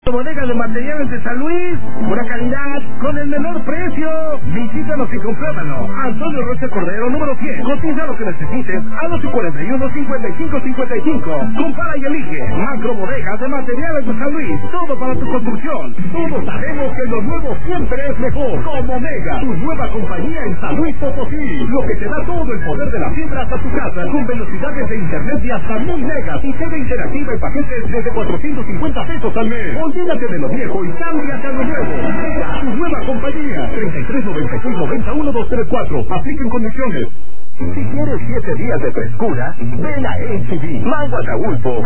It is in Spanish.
Bodega de materiales de San Luis, pura calidad, con el menor precio. Visítanos y compruébalo. Antonio Rocha Cordero, número 100. Cotiza lo que necesites a 241-5555. Compara y elige. Macro Bodega de materiales de San Luis. Todo para tu construcción. Todos sabemos que lo nuevo siempre es mejor. Como Mega, tu nueva compañía en San Luis Potosí. Lo que te da todo el poder de la fibra hasta tu casa. Con velocidades de internet de hasta 1000 megas. Y TV interactiva en paquetes desde 450 pesos al mes. Olvídate de lo viejo y cámbiate a lo nuevo. Mega, tu nueva compañía. 3396-91234. Apliquen condiciones. Si quieres 7 días de frescura, ven a HB. Mango Ataulfo.